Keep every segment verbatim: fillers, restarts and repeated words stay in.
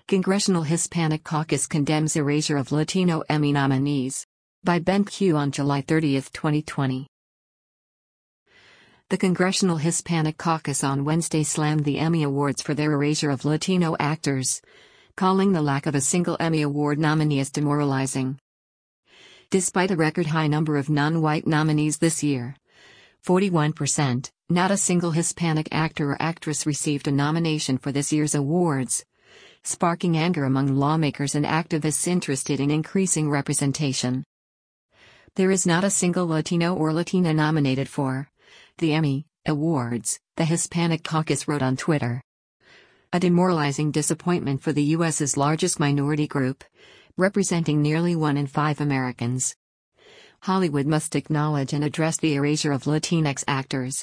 Congressional Hispanic Caucus condemns erasure of Latino Emmy nominees. By Ben Q on July thirtieth, twenty twenty. The Congressional Hispanic Caucus on Wednesday slammed the Emmy Awards for their erasure of Latino actors, calling the lack of a single Emmy Award nominee as demoralizing. Despite a record-high number of non-white nominees this year, forty-one percent, not a single Hispanic actor or actress received a nomination for this year's awards, sparking anger among lawmakers and activists interested in increasing representation. There is not a single Latino or Latina nominated for the Emmy Awards, the Hispanic Caucus wrote on Twitter. A demoralizing disappointment for the U S's largest minority group, representing nearly one in five Americans. Hollywood must acknowledge and address the erasure of Latinx actors.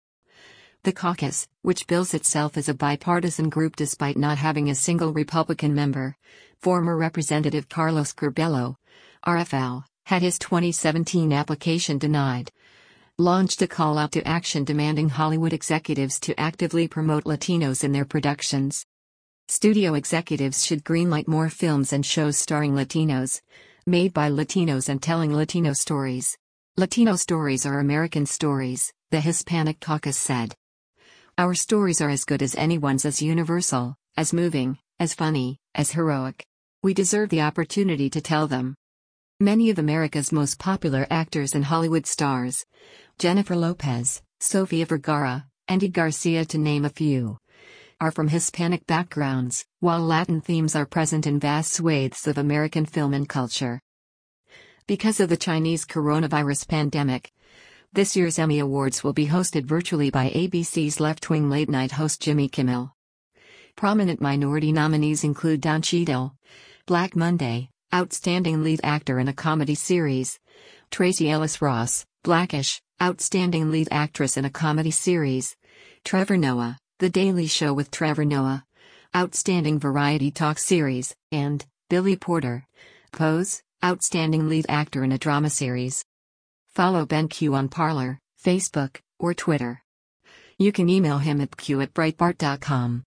The caucus, which bills itself as a bipartisan group despite not having a single Republican member, former Representative Carlos Curbelo, R F L, had his twenty seventeen application denied, launched a call out to action demanding Hollywood executives to actively promote Latinos in their productions. Studio executives should greenlight more films and shows starring Latinos, made by Latinos and telling Latino stories. Latino stories are American stories, the Hispanic Caucus said. Our stories are as good as anyone's, as universal, as moving, as funny, as heroic. We deserve the opportunity to tell them. Many of America's most popular actors and Hollywood stars, Jennifer Lopez, Sofia Vergara, Andy Garcia to name a few, are from Hispanic backgrounds, while Latin themes are present in vast swathes of American film and culture. Because of the Chinese coronavirus pandemic, this year's Emmy Awards will be hosted virtually by A B C's left-wing late-night host Jimmy Kimmel. Prominent minority nominees include Don Cheadle, Black Monday, Outstanding Lead Actor in a Comedy Series; Tracee Ellis Ross, Blackish, Outstanding Lead Actress in a Comedy Series; Trevor Noah, The Daily Show with Trevor Noah, Outstanding Variety Talk Series; and Billy Porter, Pose, Outstanding Lead Actor in a Drama Series. Follow Ben Q on Parler, Facebook, or Twitter. You can email him at q at breitbart dot com.